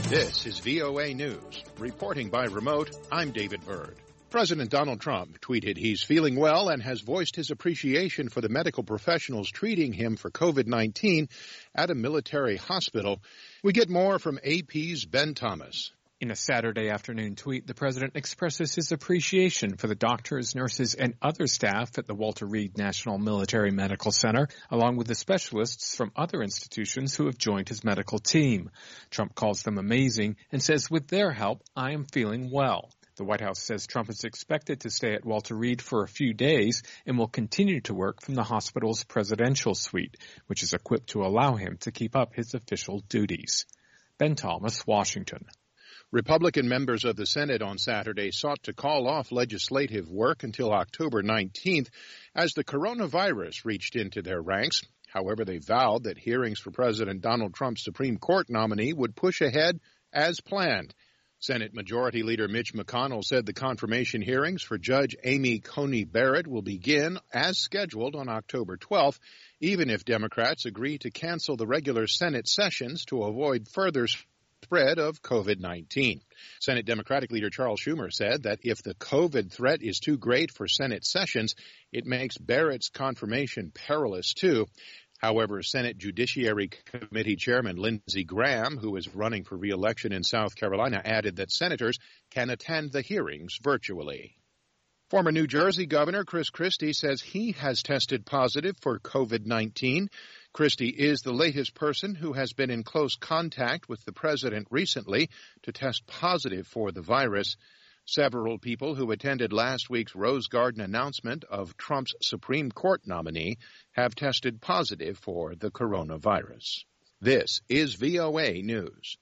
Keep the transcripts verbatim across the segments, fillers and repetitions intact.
This is V O A News. Reporting by remote, I'm David Byrd. President Donald Trump tweeted he's feeling well and has voiced his appreciation for the medical professionals treating him for COVID nineteen at a military hospital. We get more from A P's Ben Thomas. In a Saturday afternoon tweet, the president expresses his appreciation for the doctors, nurses, and other staff at the Walter Reed National Military Medical Center, along with the specialists from other institutions who have joined his medical team. Trump calls them amazing and says, with their help, I am feeling well. The White House says Trump is expected to stay at Walter Reed for a few days and will continue to work from the hospital's presidential suite, which is equipped to allow him to keep up his official duties. Ben Thomas, Washington. Republican members of the Senate on Saturday sought to call off legislative work until October nineteenth as the coronavirus reached into their ranks. However, they vowed that hearings for President Donald Trump's Supreme Court nominee would push ahead as planned. Senate Majority Leader Mitch McConnell said the confirmation hearings for Judge Amy Coney Barrett will begin as scheduled on October twelfth, even if Democrats agree to cancel the regular Senate sessions to avoid further spread of COVID nineteen. Senate Democratic Leader Charles Schumer said that if the COVID threat is too great for Senate sessions, it makes Barrett's confirmation perilous too. However, Senate Judiciary Committee Chairman Lindsey Graham, who is running for re-election in South Carolina, added that senators can attend the hearings virtually. Former New Jersey Governor Chris Christie says he has tested positive for COVID nineteen. Christie is the latest person who has been in close contact with the president recently to test positive for the virus. Several people who attended last week's Rose Garden announcement of Trump's Supreme Court nominee have tested positive for the coronavirus. This is V O A News.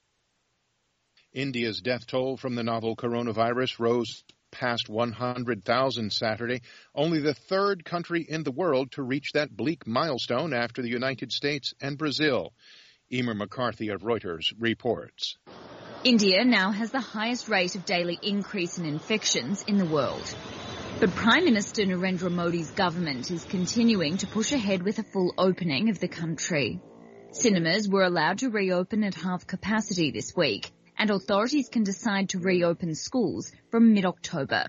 India's death toll from the novel coronavirus rose past one hundred thousand Saturday, only the third country in the world to reach that bleak milestone after the United States and Brazil. Emer McCarthy of Reuters reports. India now has the highest rate of daily increase in infections in the world. But Prime Minister Narendra Modi's government is continuing to push ahead with a full opening of the country. Cinemas were allowed to reopen at half capacity this week, and authorities can decide to reopen schools from mid-October.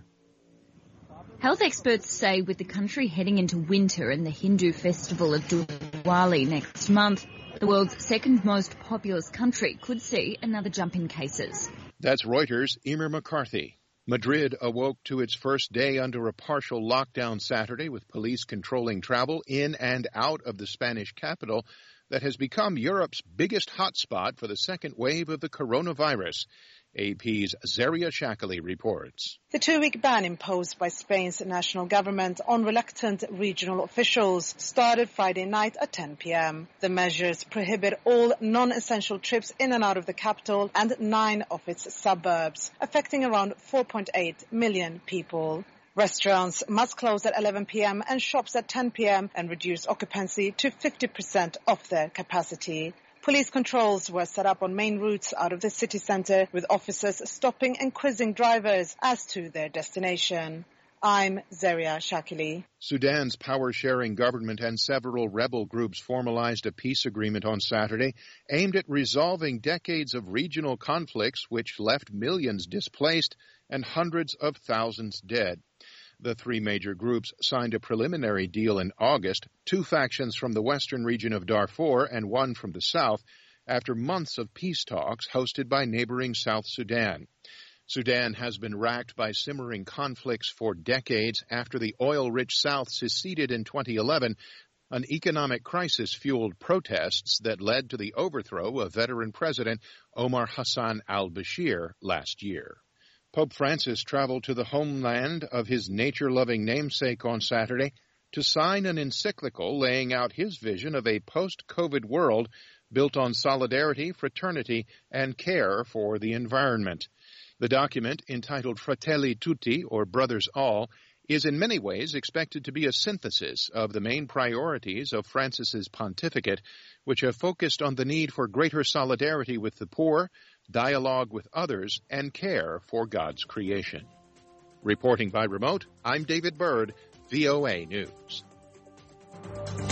Health experts say with the country heading into winter and the Hindu festival of Diwali next month, the world's second most populous country could see another jump in cases. That's Reuters' Emer McCarthy. Madrid awoke to its first day under a partial lockdown Saturday, with police controlling travel in and out of the Spanish capital that has become Europe's biggest hotspot for the second wave of the coronavirus. A P's Zaria Shakali reports. The two-week ban imposed by Spain's national government on reluctant regional officials started Friday night at ten p.m. The measures prohibit all non-essential trips in and out of the capital and nine of its suburbs, affecting around four point eight million people. Restaurants must close at eleven p.m. and shops at ten p.m. and reduce occupancy to fifty percent of their capacity. Police controls were set up on main routes out of the city centre, with officers stopping and quizzing drivers as to their destination. I'm Zaria Shakili. Sudan's power-sharing government and several rebel groups formalized a peace agreement on Saturday aimed at resolving decades of regional conflicts which left millions displaced and hundreds of thousands dead. The three major groups signed a preliminary deal in August, two factions from the western region of Darfur and one from the south, after months of peace talks hosted by neighboring South Sudan. Sudan has been racked by simmering conflicts for decades after the oil-rich South seceded in twenty eleven, an economic crisis fueled protests that led to the overthrow of veteran President Omar Hassan al-Bashir last year. Pope Francis traveled to the homeland of his nature-loving namesake on Saturday to sign an encyclical laying out his vision of a post-COVID world built on solidarity, fraternity, and care for the environment. The document, entitled Fratelli Tutti, or Brothers All, is in many ways expected to be a synthesis of the main priorities of Francis's pontificate, which have focused on the need for greater solidarity with the poor, dialogue with others, and care for God's creation. Reporting by remote, I'm David Byrd, V O A News.